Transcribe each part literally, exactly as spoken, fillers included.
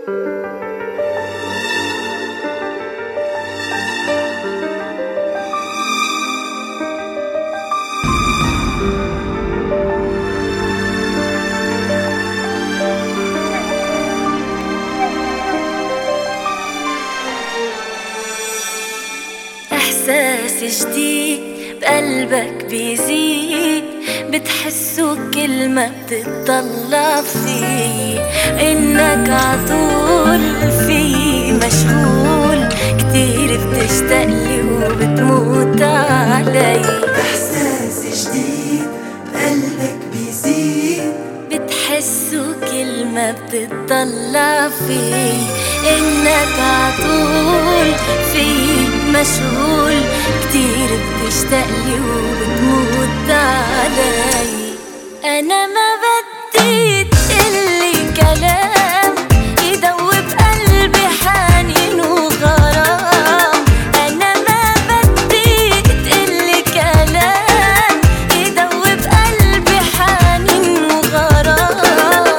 إحساس جديد بقلبك بيزيد، بتحسه كل ما بتطلع فيه، إنك عطول فيه مشغول، كتير بتشتاقلي وبتموت علي. إحساس جديد بقلبك بيزيد، بتحسه كل ما بتطلع فيه، إنك عطول فيه مشغول، كتير بتشتاقلي وبتموت علي. أنا ما بدي تقلي كلام يدوب قلبي حنين وغرام، أنا ما بدي تقلي كلام يدوب قلبي حنين وغرام،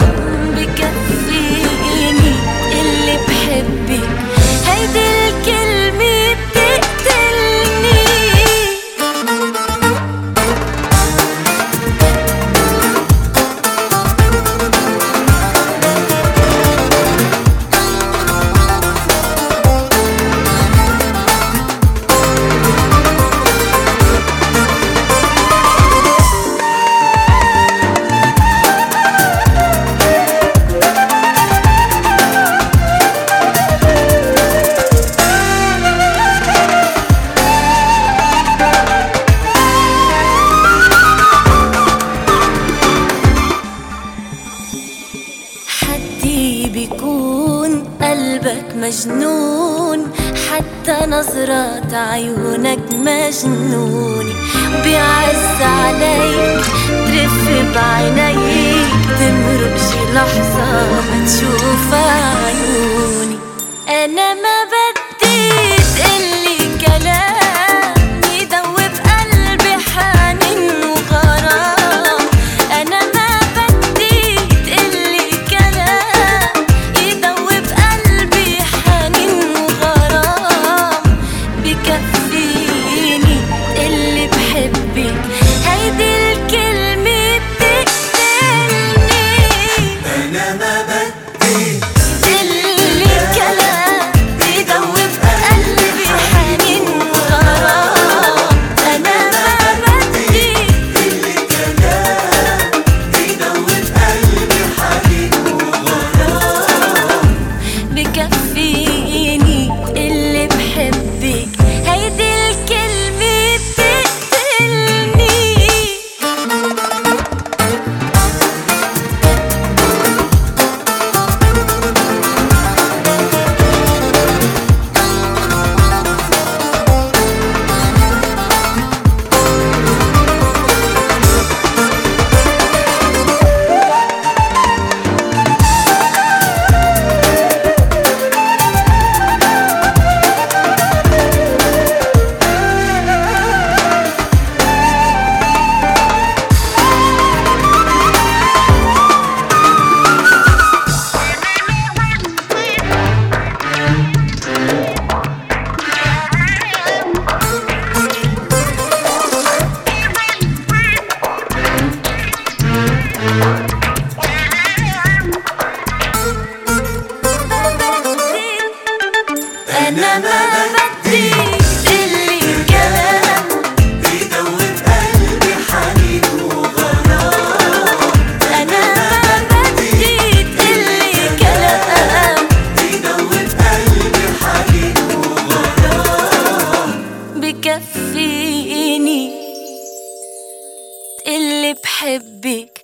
بكفيني اللي بحبك هيدي الكلمة بتقتلني. حدي بيكون قلبك مجنون، حتى نظرات عيونك مجنوني، وبيعز عليك ترف بعينيك، تمرق شي لحظة ما تشوف عيوني. أنا ما بدي تقلي كلام يدوب قلبي حنين وغرام، أنا ما بدي تقلي كلام يدوب قلبي حنين وغرام، بكفيني اللي بحبك هيدي الكلمة بتقتلني. أنا ما بدي تقلي كلام يدوب قلبي حنين وغرام، أنا ما بدي تقلي كلام يدوب قلبي حنين وغرام، بكفيني اللي بحبك هيدي الكلمة بتقتلني. أنا ما بدي تقلي كلام يدوب قلبي حنين وغرام، أنا ما بدي تقلي كلام يدوب قلبي حنين وغرام، بكفيني اللي بحبك